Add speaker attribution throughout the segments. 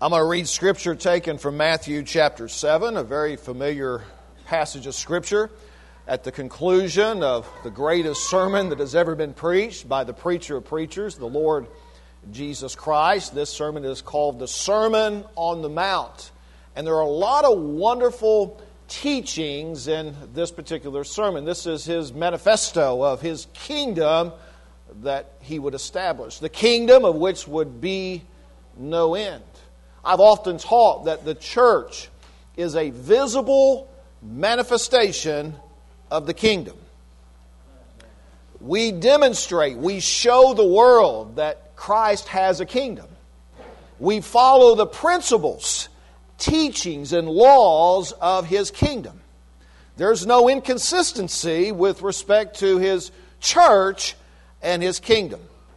Speaker 1: I'm going to read Scripture taken from Matthew chapter 7, a very familiar passage of Scripture, at the conclusion of the greatest sermon that has ever been preached by the preacher of preachers, the Lord Jesus Christ. This sermon is called the Sermon on the Mount. And there are a lot of wonderful teachings in this particular sermon. This is His manifesto of His kingdom that He would establish, the kingdom of which would be no end. I've often taught that the church is a visible manifestation of the kingdom. We demonstrate, we show the world that Christ has a kingdom. We follow the principles, teachings, and laws of His kingdom. There's no inconsistency with respect to His church and His kingdom.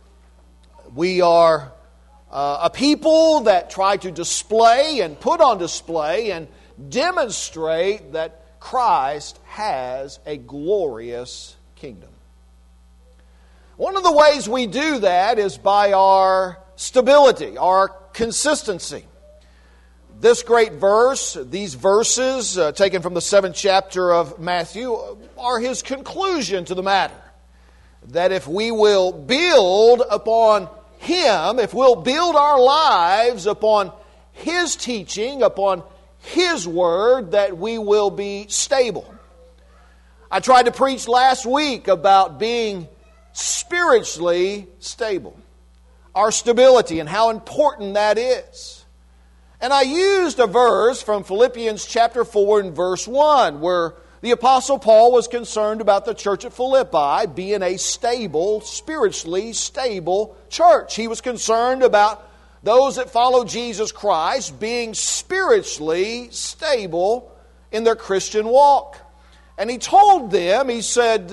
Speaker 1: We are a people that try to display and put on display and demonstrate that Christ has a glorious kingdom. One of the ways we do that is by our stability, our consistency. This great verse, these verses taken from the 7th chapter of Matthew, are His conclusion to the matter. That if we will build upon Him, if we'll build our lives upon His teaching, upon His Word, that we will be stable. I tried to preach last week about being spiritually stable. Our stability and how important that is. And I used a verse from Philippians chapter 4 and verse 1 where the Apostle Paul was concerned about the church at Philippi being a stable, spiritually stable church. He was concerned about those that follow Jesus Christ being spiritually stable in their Christian walk. And he told them, he said,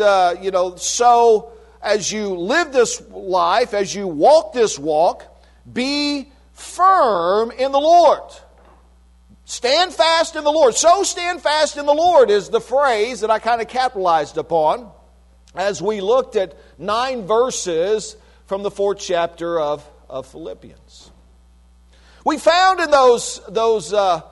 Speaker 1: so as you live this life, as you walk this walk, be firm in the Lord. Stand fast in the Lord. So stand fast in the Lord is the phrase that I kind of capitalized upon as we looked at 9 verses from the 4th chapter of Philippians. We found in those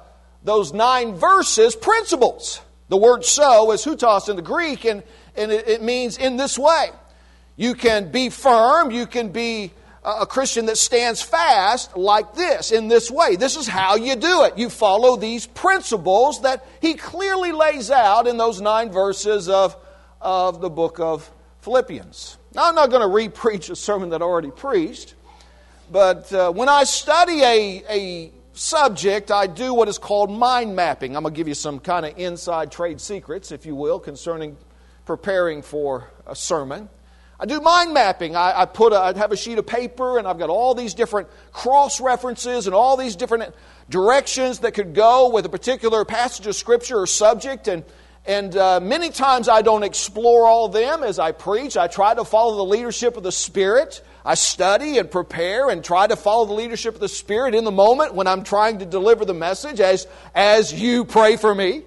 Speaker 1: 9 verses principles. The word so is hutos in the Greek, and it means in this way. You can be firm, you can be a Christian that stands fast like this, in this way. This is how you do it. You follow these principles that he clearly lays out in those 9 verses of the book of Philippians. Now, I'm not going to re-preach a sermon that I already preached, but when I study a subject, I do what is called mind mapping. I'm going to give you some kind of inside trade secrets, if you will, concerning preparing for a sermon. I do mind mapping. I have a sheet of paper and I've got all these different cross references and all these different directions that could go with a particular passage of Scripture or subject. And many times I don't explore all of them as I preach. I try to follow the leadership of the Spirit. I study and prepare and try to follow the leadership of the Spirit in the moment when I'm trying to deliver the message as you pray for me.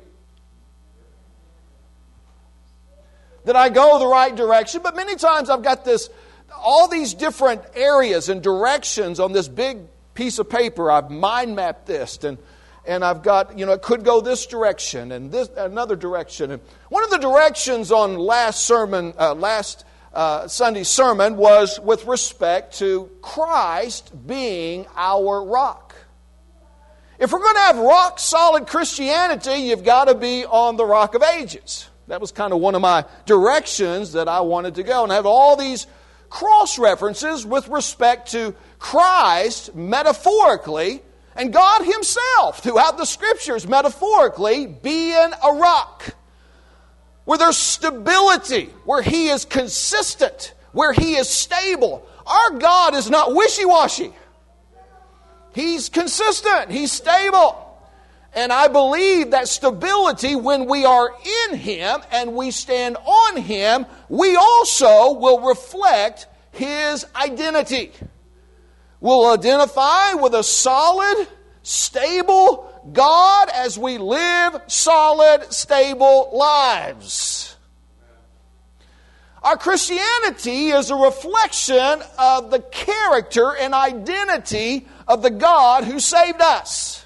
Speaker 1: That I go the right direction, but many times I've got all these different areas and directions on this big piece of paper. I've mind mapped this, and I've got, it could go this direction and this another direction. And one of the directions on last Sunday's sermon was with respect to Christ being our rock. If we're going to have rock solid Christianity, you've got to be on the rock of ages. That was kind of one of my directions that I wanted to go. And I have all these cross-references with respect to Christ metaphorically and God Himself throughout the Scriptures metaphorically being a rock. Where there's stability, where He is consistent, where He is stable. Our God is not wishy-washy. He's consistent. He's stable. And I believe that stability, when we are in Him and we stand on Him, we also will reflect His identity. We'll identify with a solid, stable God as we live solid, stable lives. Our Christianity is a reflection of the character and identity of the God who saved us.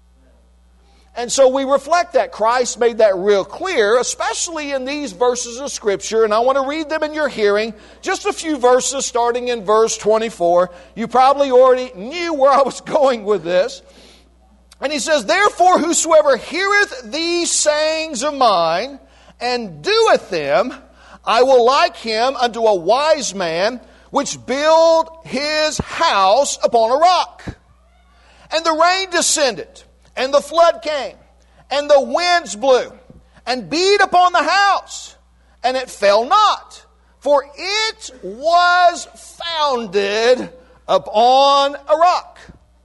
Speaker 1: And so we reflect that. Christ made that real clear, especially in these verses of Scripture. And I want to read them in your hearing. Just a few verses starting in verse 24. You probably already knew where I was going with this. And he says, "Therefore whosoever heareth these sayings of mine, and doeth them, I will like him unto a wise man, which build his house upon a rock. And the rain descended, and the flood came, and the winds blew, and beat upon the house, and it fell not, for it was founded upon a rock.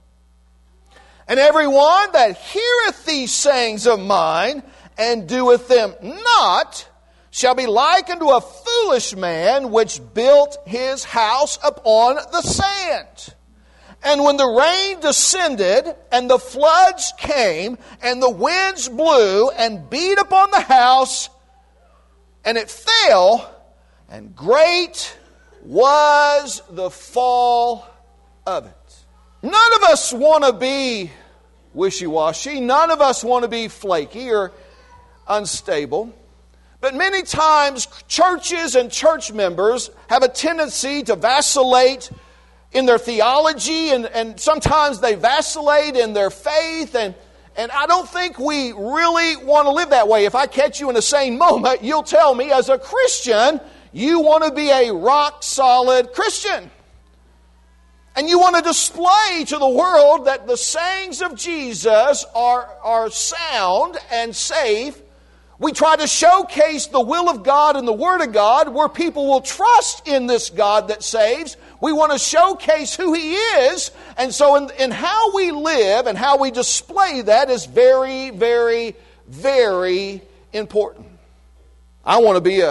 Speaker 1: And every one that heareth these sayings of mine, and doeth them not, shall be like unto a foolish man, which built his house upon the sand. And when the rain descended, and the floods came, and the winds blew, and beat upon the house, and it fell, and great was the fall of it." None of us want to be wishy-washy. None of us want to be flaky or unstable. But many times, churches and church members have a tendency to vacillate in their theology, and sometimes they vacillate in their faith, and I don't think we really want to live that way. If I catch you in a sane moment, you'll tell me, as a Christian, you want to be a rock-solid Christian. And you want to display to the world that the sayings of Jesus are sound and safe. We try to showcase the will of God and the Word of God where people will trust in this God that saves. We want to showcase who He is. And so in how we live and how we display that is very, very, very important. I want to be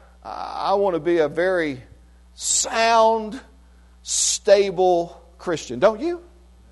Speaker 1: a very sound, stable Christian, don't you?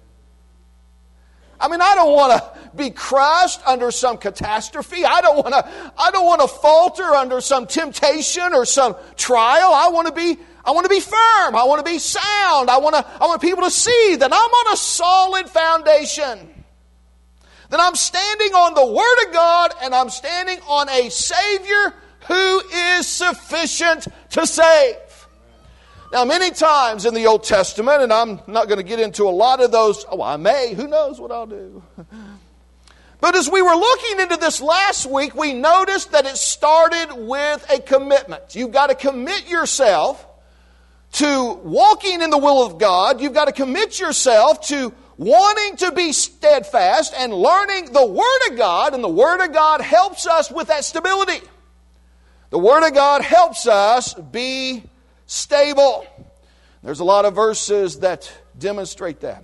Speaker 1: I mean, I don't want to be crushed under some catastrophe. I don't want to falter under some temptation or some trial. I want to be firm. I want to be sound. I want people to see that I'm on a solid foundation. That I'm standing on the Word of God, and I'm standing on a Savior who is sufficient to save. Now, many times in the Old Testament, and I'm not going to get into a lot of those, I may, who knows what I'll do. But as we were looking into this last week, we noticed that it started with a commitment. You've got to commit yourself to walking in the will of God. You've got to commit yourself to wanting to be steadfast and learning the Word of God, and the Word of God helps us with that stability. The Word of God helps us be stable. There's a lot of verses that demonstrate that.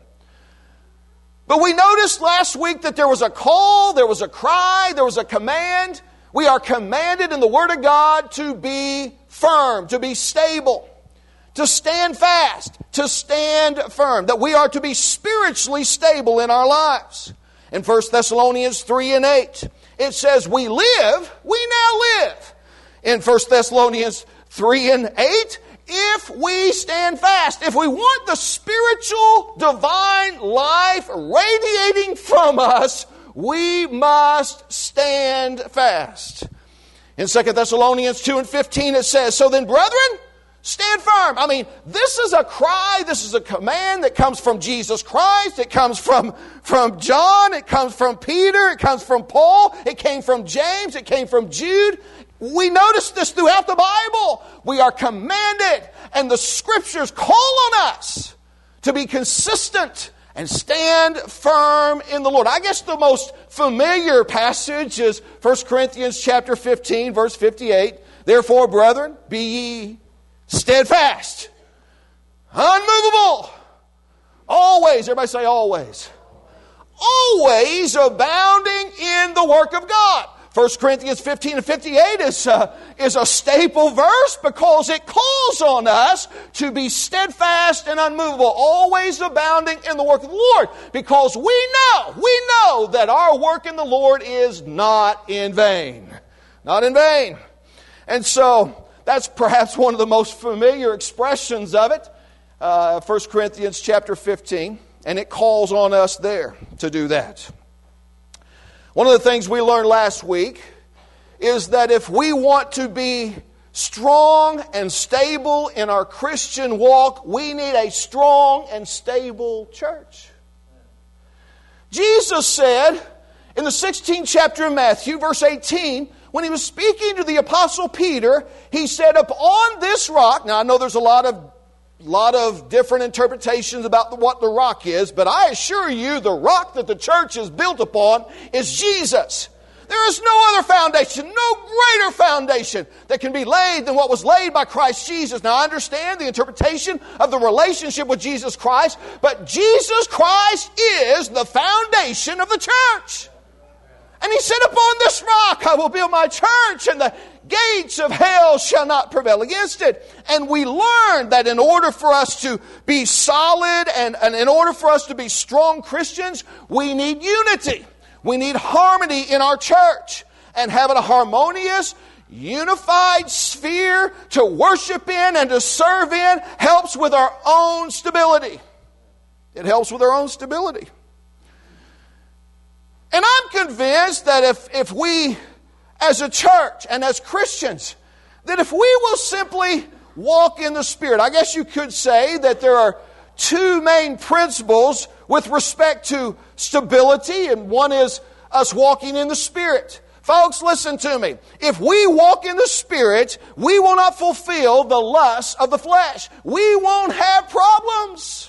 Speaker 1: But we noticed last week that there was a call, there was a cry, there was a command. We are commanded in the Word of God to be firm, to be stable, to stand fast, to stand firm. That we are to be spiritually stable in our lives. In 1 Thessalonians 3:8, it says, we now live. In 1 Thessalonians 3:8, if we stand fast, if we want the spiritual, divine life radiating from us, we must stand fast. In 2 Thessalonians 2:15 it says, so then, brethren, stand firm. I mean, this is a cry, this is a command that comes from Jesus Christ. It comes from John, it comes from Peter, it comes from Paul, it came from James, it came from Jude. We notice this throughout the Bible. We are commanded, and the Scriptures call on us to be consistent and stand firm in the Lord. I guess the most familiar passage is 1 Corinthians chapter 15, verse 58. Therefore, brethren, be ye steadfast, unmovable, always, everybody say always, always abounding in the work of God. 1 Corinthians 15 and 58 is a staple verse because it calls on us to be steadfast and unmovable, always abounding in the work of the Lord. Because we know that our work in the Lord is not in vain. Not in vain. And so that's perhaps one of the most familiar expressions of it. 1 Corinthians chapter 15. And it calls on us there to do that. One of the things we learned last week is that if we want to be strong and stable in our Christian walk, we need a strong and stable church. Jesus said in the 16th chapter of Matthew, verse 18, when he was speaking to the Apostle Peter, he said, upon this rock, now I know there's a lot of different interpretations about what the rock is, but I assure you the rock that the church is built upon is Jesus. There is no other foundation, no greater foundation that can be laid than what was laid by Christ Jesus. Now I understand the interpretation of the relationship with Jesus Christ, but Jesus Christ is the foundation of the church. And he said, upon this rock I will build my church, and the gates of hell shall not prevail against it. And we learned that in order for us to be solid and in order for us to be strong Christians, we need unity. We need harmony in our church. And having a harmonious, unified sphere to worship in and to serve in helps with our own stability. It helps with our own stability. And I'm convinced that if we, as a church and as Christians, that if we will simply walk in the Spirit, I guess you could say that there are two main principles with respect to stability, and one is us walking in the Spirit. Folks, listen to me. If we walk in the Spirit, we will not fulfill the lusts of the flesh. We won't have problems.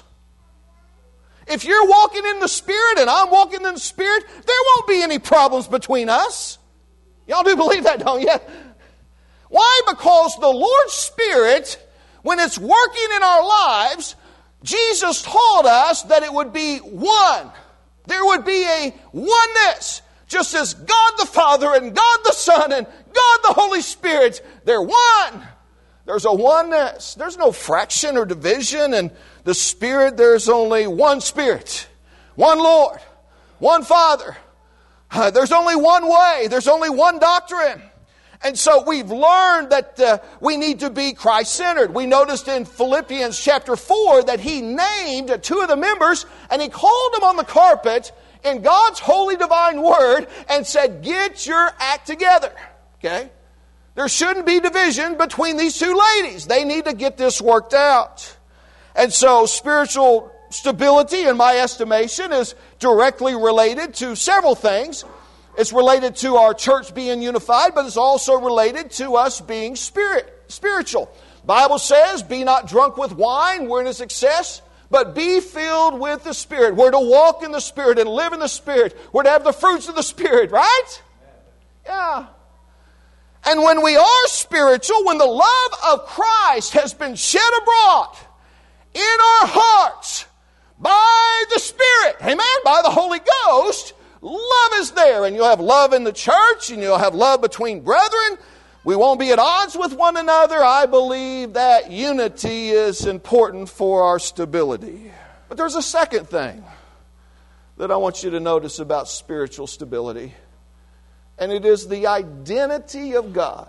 Speaker 1: If you're walking in the Spirit and I'm walking in the Spirit, there won't be any problems between us. Y'all do believe that, don't you? Why? Because the Lord's Spirit, when it's working in our lives, Jesus taught us that it would be one. There would be a oneness. Just as God the Father and God the Son and God the Holy Spirit, they're one. There's a oneness. There's no fraction or division. In the Spirit, there's only one Spirit, one Lord, one Father. There's only one way. There's only one doctrine. And so we've learned that we need to be Christ-centered. We noticed in Philippians chapter 4 that he named two of the members and he called them on the carpet in God's holy divine word and said, get your act together. Okay? There shouldn't be division between these two ladies. They need to get this worked out. And so spiritual stability, in my estimation, is directly related to several things. It's related to our church being unified, but it's also related to us being spiritual. The Bible says, be not drunk with wine, we're in its excess, but be filled with the Spirit. We're to walk in the Spirit and live in the Spirit. We're to have the fruits of the Spirit, right? Yeah. And when we are spiritual, when the love of Christ has been shed abroad in our hearts by the Spirit, amen, by the Holy Ghost, love is there. And you'll have love in the church, and you'll have love between brethren. We won't be at odds with one another. I believe that unity is important for our stability. But there's a second thing that I want you to notice about spiritual stability. And it is the identity of God.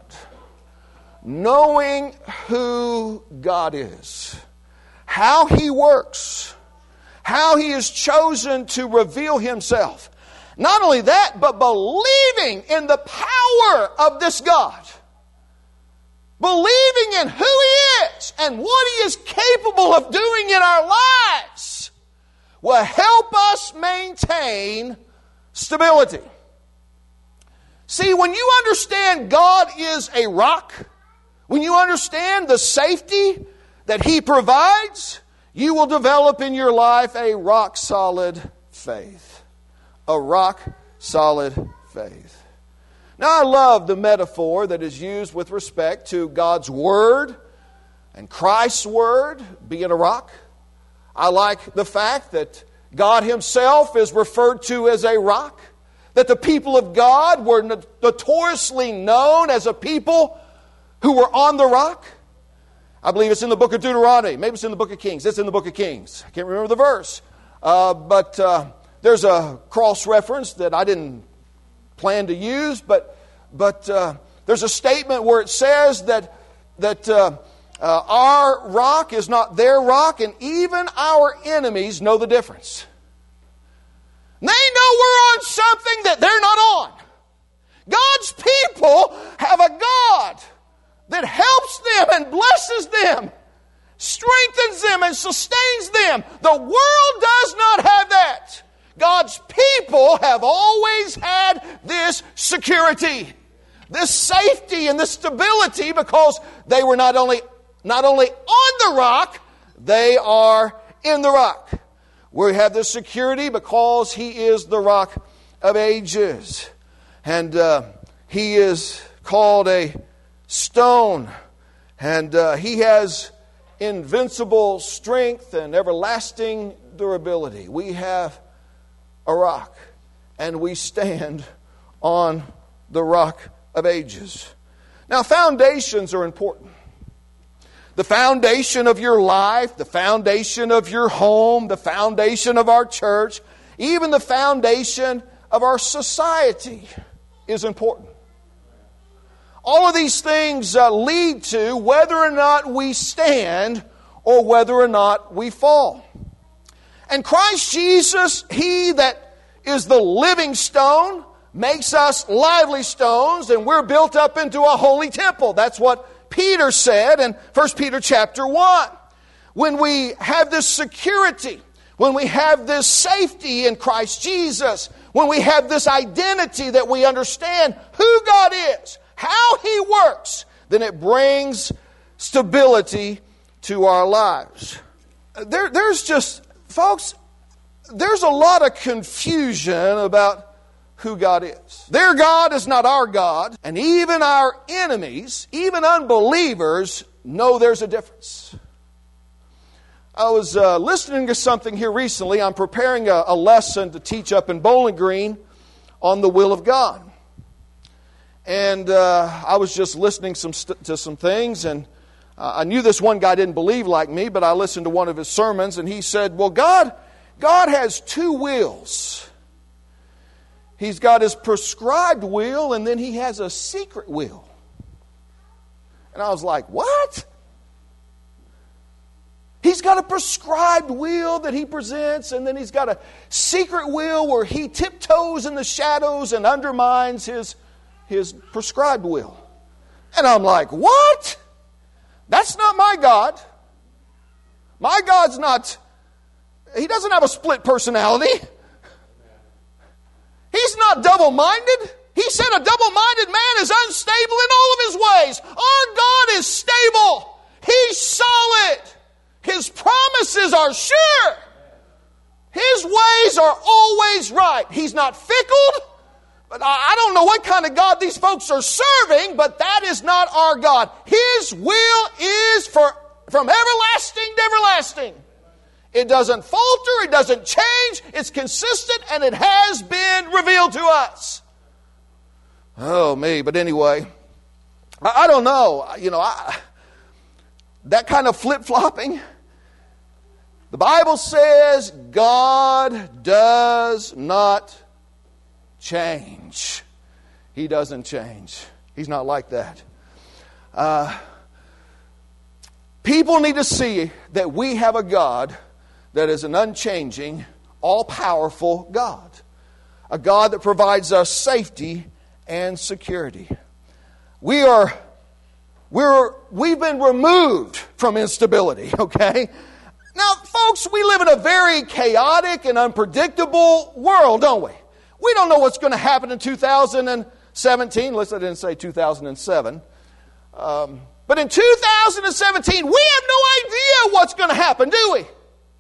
Speaker 1: Knowing who God is. How He works. How He has chosen to reveal Himself. Not only that, but believing in the power of this God. Believing in who He is and what He is capable of doing in our lives will help us maintain stability. See, when you understand God is a rock, when you understand the safety that He provides, you will develop in your life a rock-solid faith. A rock-solid faith. Now, I love the metaphor that is used with respect to God's Word and Christ's Word being a rock. I like the fact that God Himself is referred to as a rock. That the people of God were notoriously known as a people who were on the rock. I believe it's in the book of Deuteronomy. Maybe it's in the book of Kings. It's in the book of Kings. I can't remember the verse. But there's a cross-reference that I didn't plan to use. But there's a statement where it says that Our rock is not their rock, and even our enemies know the difference. They know we're on something that they're not on. God's people have a God that helps them and blesses them, strengthens them and sustains them. The world does not have that. God's people have always had this security, this safety and this stability, because they were not only on the rock, they are in the rock. We have this security because He is the rock of ages. And He is called a stone. And He has invincible strength and everlasting durability. We have a rock, and we stand on the rock of ages. Now, foundations are important. The foundation of your life, the foundation of your home, the foundation of our church, even the foundation of our society is important. All of these things lead to whether or not we stand or whether or not we fall. And Christ Jesus, He that is the living stone, makes us lively stones, and we're built up into a holy temple. That's what Peter said in 1 Peter chapter 1. When we have this security, when we have this safety in Christ Jesus, when we have this identity that we understand who God is, how He works, then it brings stability to our lives. There's just, folks, there's a lot of confusion about who God is. Their God is not our God, and even our enemies, even unbelievers, know there's a difference. I was listening to something here recently. I'm preparing a lesson to teach up in Bowling Green on the will of God. And I was just listening to some things, and I knew this one guy didn't believe like me, but I listened to one of his sermons, and he said, well, God has two wills. He's got His prescribed will, and then He has a secret will. And I was like, what? He's got a prescribed will that He presents, and then He's got a secret will where He tiptoes in the shadows and undermines His prescribed will. And I'm like, what? That's not my God. My God's not, He doesn't have a split personality. He's not double-minded. He said a double-minded man is unstable in all of his ways. Our God is stable. He's solid. His promises are sure. His ways are always right. He's not fickle. But I don't know what kind of God these folks are serving, but that is not our God. His will is from everlasting to everlasting. It doesn't falter, it doesn't change, it's consistent, and it has been revealed to us. Oh, me. But anyway, I don't know. That kind of flip-flopping. The Bible says God does not change. He doesn't change. He's not like that. People need to see that we have a God that is an unchanging, all-powerful God. A God that provides us safety and security. We've been removed from instability, okay? Now, folks, we live in a very chaotic and unpredictable world, don't we? We don't know what's going to happen in 2017. At least I didn't say 2007. But in 2017, we have no idea what's going to happen, do we?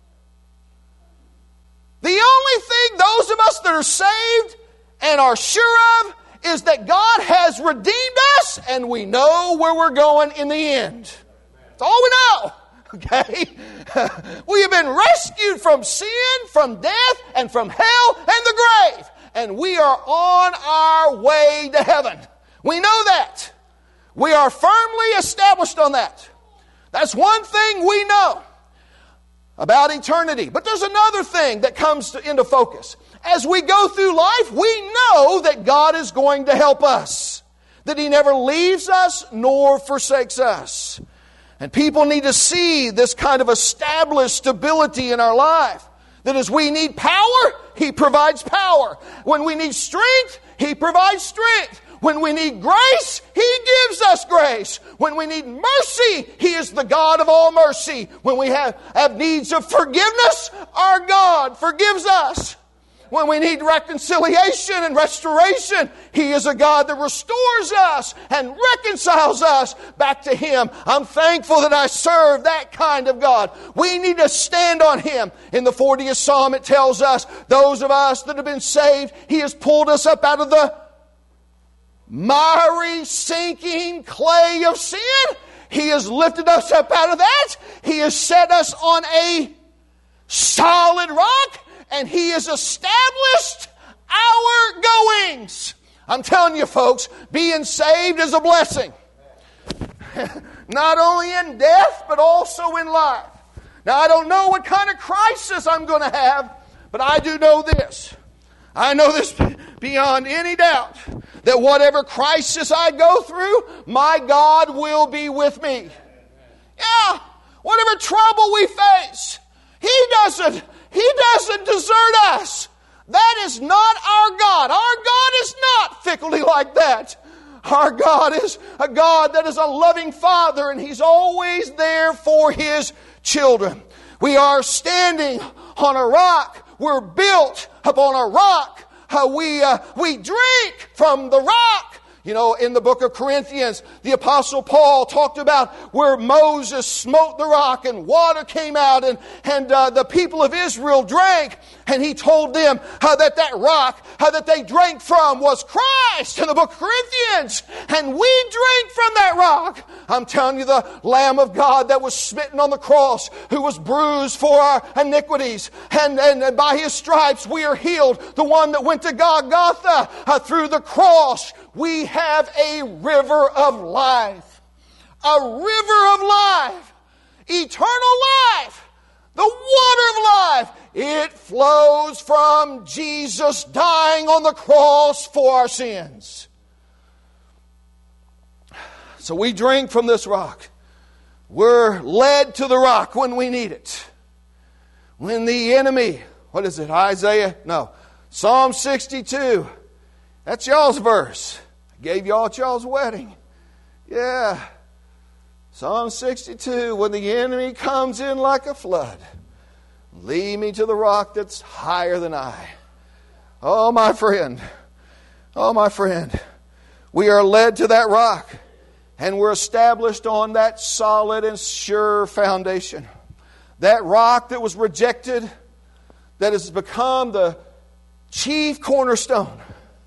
Speaker 1: The only thing those of us that are saved and are sure of is that God has redeemed us and we know where we're going in the end. That's all we know. Okay? We have been rescued from sin, from death, and from hell and the grave. And we are on our way to heaven. We know that. We are firmly established on that. That's one thing we know about eternity. But there's another thing that comes into focus. As we go through life, we know that God is going to help us. That He never leaves us nor forsakes us. And people need to see this kind of established stability in our life. That as we need power, He provides power. When we need strength, He provides strength. When we need grace, He gives us grace. When we need mercy, He is the God of all mercy. When we have needs of forgiveness, our God forgives us. When we need reconciliation and restoration, He is a God that restores us and reconciles us back to Him. I'm thankful that I serve that kind of God. We need to stand on Him. In the 40th Psalm, it tells us, those of us that have been saved, He has pulled us up out of the miry, sinking clay of sin. He has lifted us up out of that. He has set us on a solid rock. And He has established our goings. I'm telling you, folks, being saved is a blessing. Not only in death, but also in life. Now, I don't know what kind of crisis I'm going to have, but I do know this. I know this beyond any doubt, that whatever crisis I go through, my God will be with me. Yeah, whatever trouble we face, He doesn't desert us. That is not our God. Our God is not fickly like that. Our God is a God that is a loving Father, and He's always there for His children. We are standing on a rock. We're built upon a rock. We drink from the rock. You know, in the book of Corinthians, the Apostle Paul talked about where Moses smote the rock and water came out and the people of Israel drank. And he told them that rock that they drank from was Christ in the book of Corinthians. And we drink from that rock. I'm telling you, the Lamb of God that was smitten on the cross, who was bruised for our iniquities. And by His stripes we are healed. The one that went to Golgotha through the cross. We have a river of life. A river of life. Eternal life. The water of life. It flows from Jesus dying on the cross for our sins. So we drink from this rock. We're led to the rock when we need it. When the enemy, what is it, Psalm 62. That's y'all's verse. I gave y'all at y'all's wedding. Yeah. Psalm 62. When the enemy comes in like a flood, lead me to the rock that's higher than I. Oh, my friend. Oh, my friend. We are led to that rock. And we're established on that solid and sure foundation. That rock that was rejected, that has become the chief cornerstone.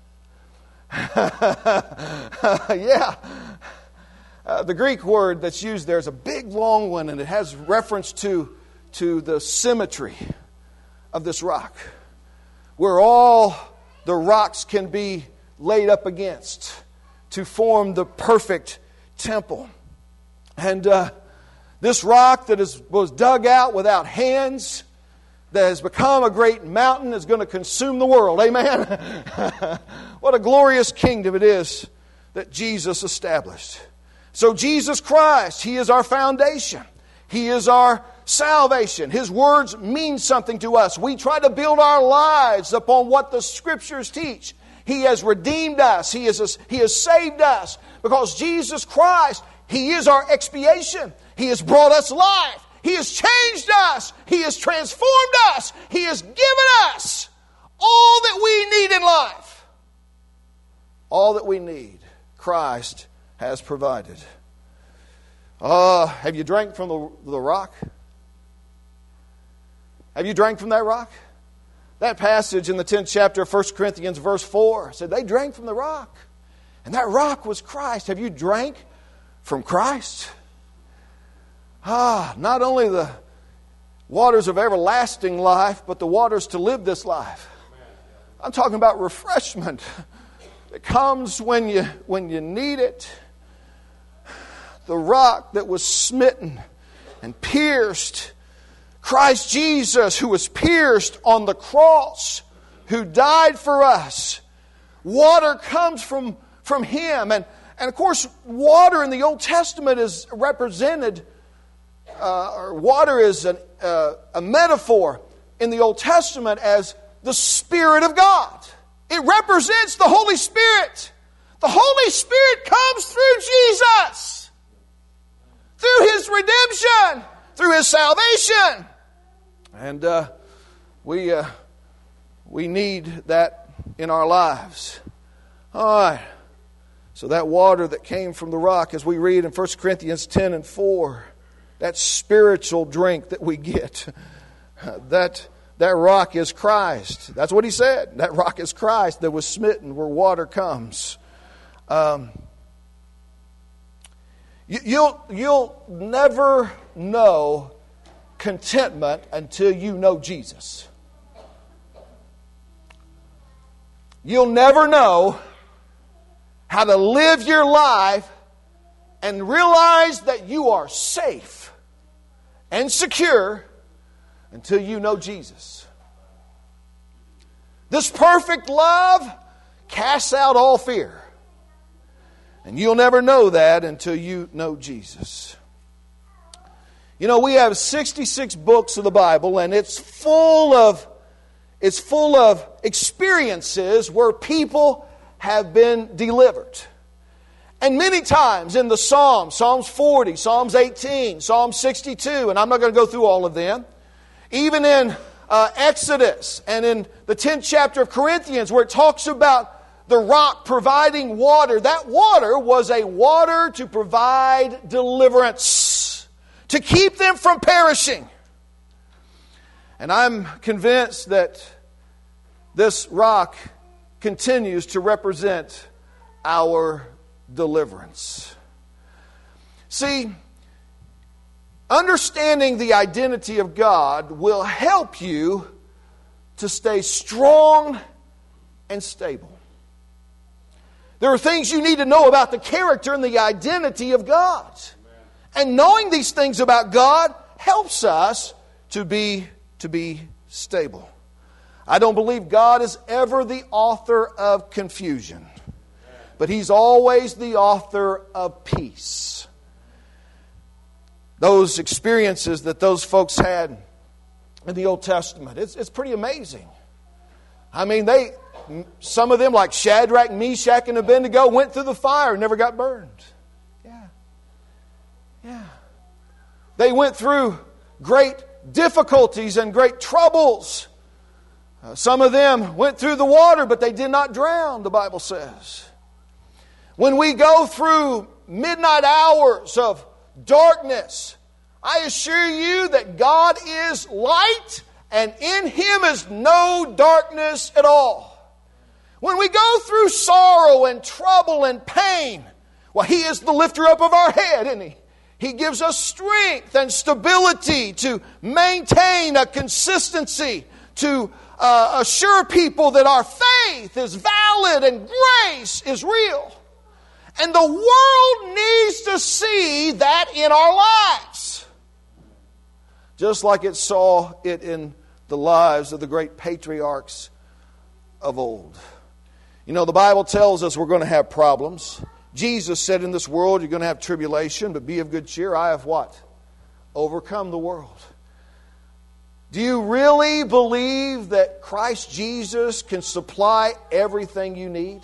Speaker 1: Yeah. The Greek word that's used there is a big, long one, and it has reference to the symmetry of this rock, where all the rocks can be laid up against to form the perfect temple. And this rock that was dug out without hands, that has become a great mountain, is going to consume the world. Amen? What a glorious kingdom it is that Jesus established. So Jesus Christ, He is our foundation. He is our salvation. His words mean something to us. We try to build our lives upon what the Scriptures teach. He has redeemed us. He has saved us. Because Jesus Christ, He is our expiation. He has brought us life. He has changed us. He has transformed us. He has given us all that we need in life. All that we need, Christ has provided. Have you drank from the rock? Have you drank from that rock? That passage in the 10th chapter of 1 Corinthians verse 4 said they drank from the rock. And that rock was Christ. Have you drank from Christ? Not only the waters of everlasting life, but the waters to live this life. I'm talking about refreshment that comes when you need it. The rock that was smitten and pierced, Christ Jesus, who was pierced on the cross, who died for us. Water comes from Him. And of course, water in the Old Testament is represented water is a metaphor in the Old Testament as the Spirit of God. It represents the Holy Spirit. The Holy Spirit comes through Jesus, through His redemption, through His salvation. And we need that in our lives. All right. So that water that came from the rock, as we read in 1 Corinthians 10 and 4, that spiritual drink that we get, that rock is Christ. That's what he said. That rock is Christ that was smitten where water comes. You'll never know contentment until you know Jesus. You'll never know how to live your life and realize that you are safe and secure until you know Jesus. This perfect love casts out all fear. And you'll never know that until you know Jesus. You know, we have 66 books of the Bible, and it's full of experiences where people have been delivered. And many times in the Psalms, Psalms 40, Psalms 18, Psalm 62, and I'm not going to go through all of them, even in Exodus and in the 10th chapter of Corinthians where it talks about the rock providing water, that water was a water to provide deliverance, to keep them from perishing. And I'm convinced that this rock continues to represent our deliverance. See, understanding the identity of God will help you to stay strong and stable. There are things you need to know about the character and the identity of God. And knowing these things about God helps us to be stable. I don't believe God is ever the author of confusion, but He's always the author of peace. Those experiences that those folks had in the Old Testament, it's pretty amazing. I mean, some of them, like Shadrach, Meshach, and Abednego, went through the fire and never got burned. Yeah. They went through great difficulties and great troubles. Some of them went through the water, but they did not drown, the Bible says. When we go through midnight hours of darkness, I assure you that God is light, and in Him is no darkness at all. When we go through sorrow and trouble and pain, well, He is the lifter up of our head, isn't He? He gives us strength and stability to maintain a consistency, to assure people that our faith is valid and grace is real. And the world needs to see that in our lives. Just like it saw it in the lives of the great patriarchs of old. You know, the Bible tells us we're going to have problems. Jesus said in this world you're going to have tribulation, but be of good cheer. I have what? Overcome the world. Do you really believe that Christ Jesus can supply everything you need?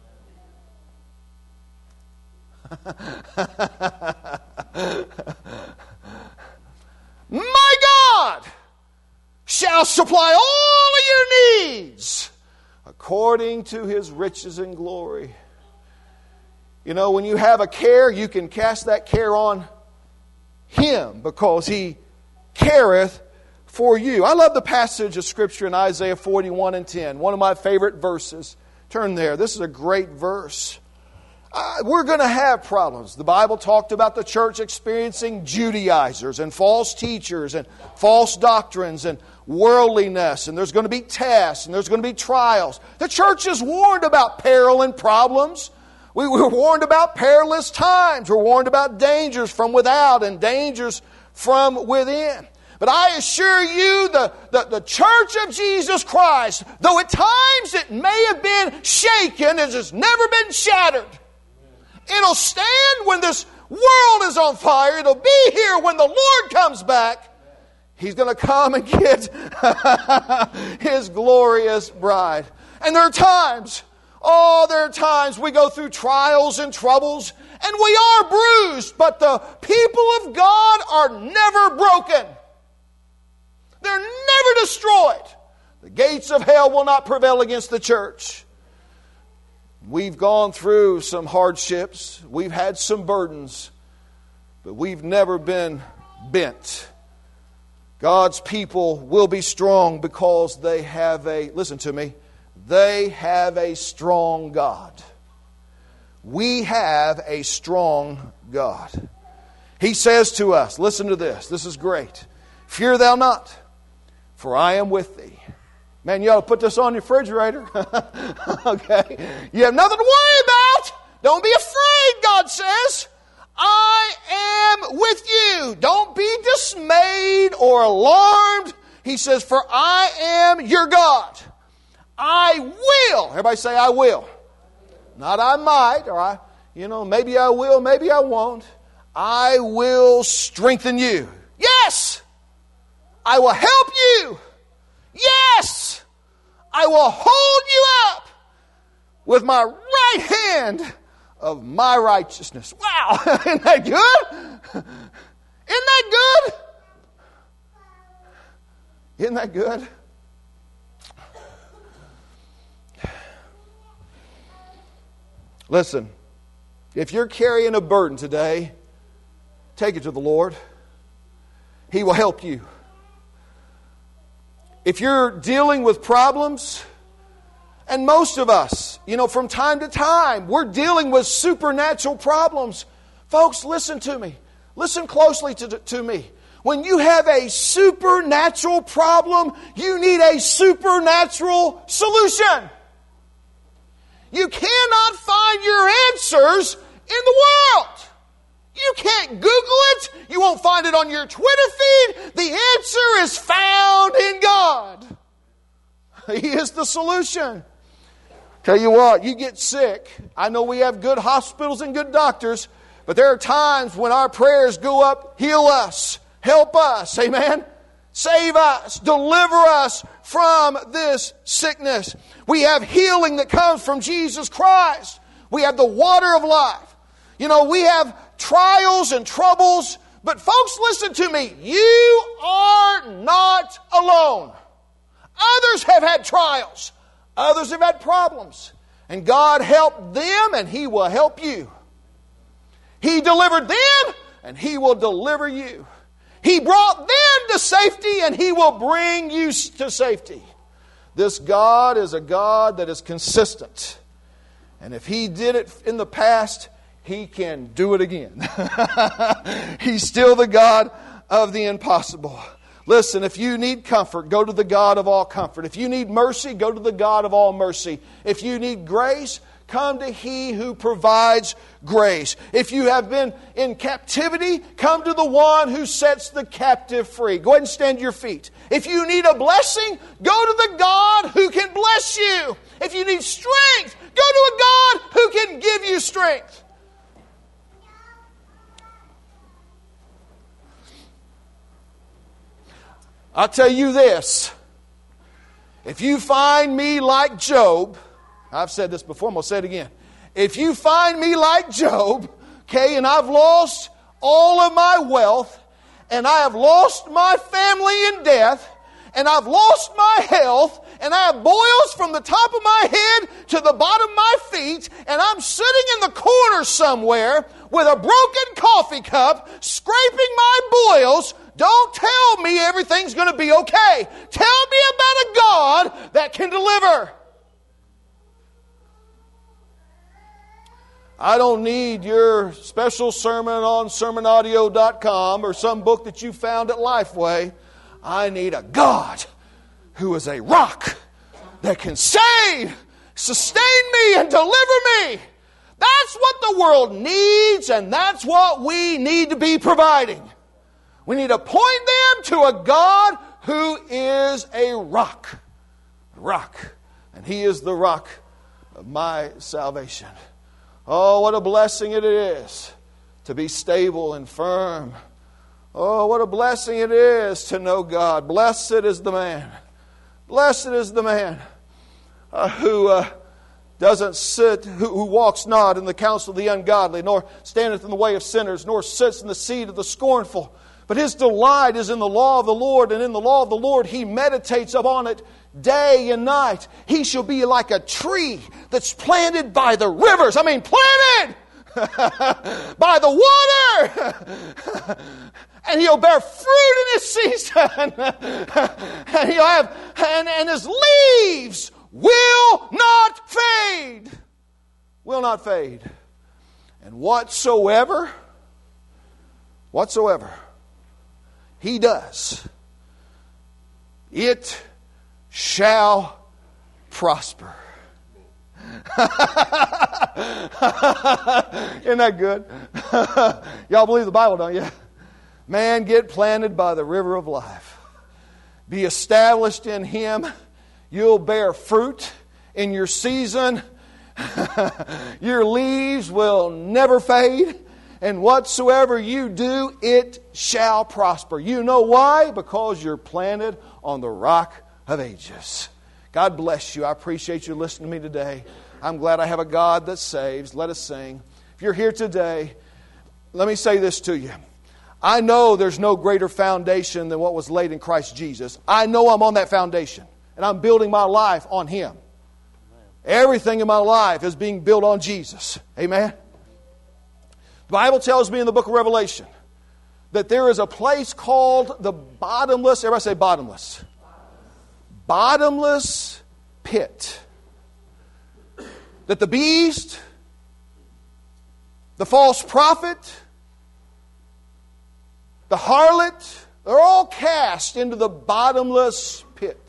Speaker 1: My God shall supply all of your needs according to His riches and glory. You know, when you have a care, you can cast that care on Him because He careth for you. I love the passage of Scripture in Isaiah 41 and 10. One of my favorite verses. Turn there. This is a great verse. We're going to have problems. The Bible talked about the church experiencing Judaizers and false teachers and false doctrines and worldliness. And there's going to be tests and there's going to be trials. The church is warned about peril and problems. We were warned about perilous times. We're warned about dangers from without and dangers from within. But I assure you, the church of Jesus Christ, though at times it may have been shaken, it has never been shattered. It'll stand when this world is on fire. It'll be here when the Lord comes back. He's going to come and get His glorious bride. And there are times we go through trials and troubles, and we are bruised, but the people of God are never broken. They're never destroyed. The gates of hell will not prevail against the church. We've gone through some hardships. We've had some burdens, but we've never been bent. God's people will be strong because they have listen to me, they have a strong God. We have a strong God. He says to us, listen to this, this is great. Fear thou not, for I am with thee. Man, you ought to put this on your refrigerator. Okay. You have nothing to worry about. Don't be afraid, God says. I am with you. Don't be dismayed or alarmed. He says, for I am your God. I will. Everybody say, I will. Not I might, or maybe I will, maybe I won't. I will strengthen you. Yes! I will help you. Yes! I will hold you up with my right hand of my righteousness. Wow! Isn't that good? Isn't that good? Isn't that good? Listen, if you're carrying a burden today, take it to the Lord. He will help you. If you're dealing with problems, and most of us, from time to time, we're dealing with supernatural problems. Folks, listen to me. Listen closely to me. When you have a supernatural problem, you need a supernatural solution. You cannot find your answers in the world. You can't Google it. You won't find it on your Twitter feed. The answer is found in God. He is the solution. Tell you what, you get sick. I know we have good hospitals and good doctors, but there are times when our prayers go up, heal us, help us, amen? Save us, deliver us from this sickness. We have healing that comes from Jesus Christ. We have the water of life. We have trials and troubles, but folks, listen to me. You are not alone. Others have had trials. Others have had problems. And God helped them, and He will help you. He delivered them, and He will deliver you. He brought them to safety, and He will bring you to safety. This God is a God that is consistent. And if He did it in the past, He can do it again. He's still the God of the impossible. Listen, if you need comfort, go to the God of all comfort. If you need mercy, go to the God of all mercy. If you need grace, come to He who provides grace. If you have been in captivity, come to the one who sets the captive free. Go ahead and stand to your feet. If you need a blessing, go to the God who can bless you. If you need strength, go to a God who can give you strength. I'll tell you this. If you find me like Job, I've said this before, I'm going to say it again. If you find me like Job, and I've lost all of my wealth, and I have lost my family in death, and I've lost my health, and I have boils from the top of my head to the bottom of my feet, and I'm sitting in the corner somewhere with a broken coffee cup, scraping my boils, don't tell me everything's going to be okay. Tell me about a God that can deliver. I don't need your special sermon on sermonaudio.com or some book that you found at Lifeway. I need a God who is a rock that can save, sustain me, and deliver me. That's what the world needs, and that's what we need to be providing. We need to point them to a God who is a rock. And He is the rock of my salvation. Oh, what a blessing it is to be stable and firm. Oh, what a blessing it is to know God. Blessed is the man. Blessed is the man who doesn't sit, who walks not in the counsel of the ungodly, nor standeth in the way of sinners, nor sits in the seat of the scornful. But his delight is in the law of the Lord, and in the law of the Lord he meditates upon it day and night. He shall be like a tree that's planted by the rivers. Planted by the water. And he'll bear fruit in his season. And he'll have, and his leaves will not fade. Will not fade. And whatsoever he does, it shall prosper. Isn't that good? Y'all believe the Bible, don't you? Man, get planted by the river of life. Be established in Him. You'll bear fruit in your season. Your leaves will never fade. And whatsoever you do, it shall prosper. You know why? Because you're planted on the rock of ages. God bless you. I appreciate you listening to me today. I'm glad I have a God that saves. Let us sing. If you're here today, let me say this to you. I know there's no greater foundation than what was laid in Christ Jesus. I know I'm on that foundation, and I'm building my life on Him. Everything in my life is being built on Jesus. Amen? The Bible tells me in the book of Revelation that there is a place called the bottomless, everybody say bottomless. Bottomless pit. That the beast, the false prophet, the harlot, they're all cast into the bottomless pit.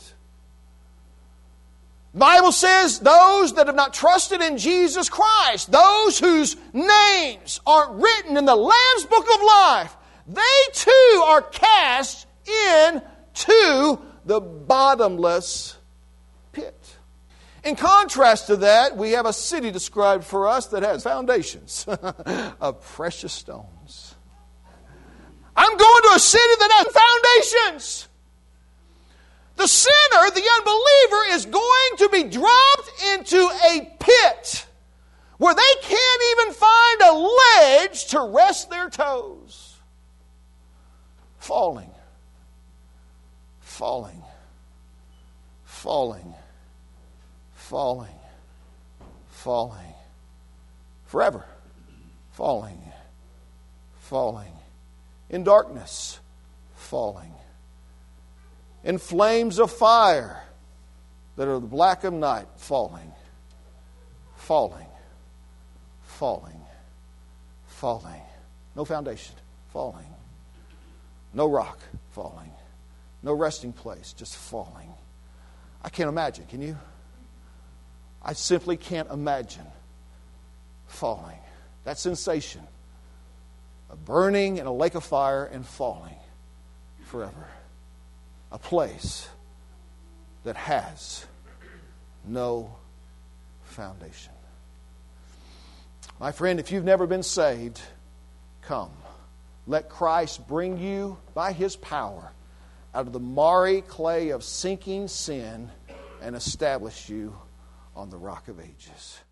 Speaker 1: The Bible says those that have not trusted in Jesus Christ, those whose names aren't written in the Lamb's Book of Life, they too are cast into the bottomless pit. In contrast to that, we have a city described for us that has foundations of precious stones. I'm going to a city that has foundations. The sinner, the unbeliever, is going to be dropped into a pit where they can't even find a ledge to rest their toes. Falling. Falling. Falling. Falling. Falling. Forever. Falling. Falling. In darkness. Falling. In flames of fire that are the black of night, falling, falling, falling, falling. No foundation, falling. No rock, falling. No resting place, just falling. I can't imagine, can you? I simply can't imagine falling. That sensation of burning in a lake of fire and falling forever. A place that has no foundation. My friend, if you've never been saved, come. Let Christ bring you by His power out of the marry clay of sinking sin and establish you on the rock of ages.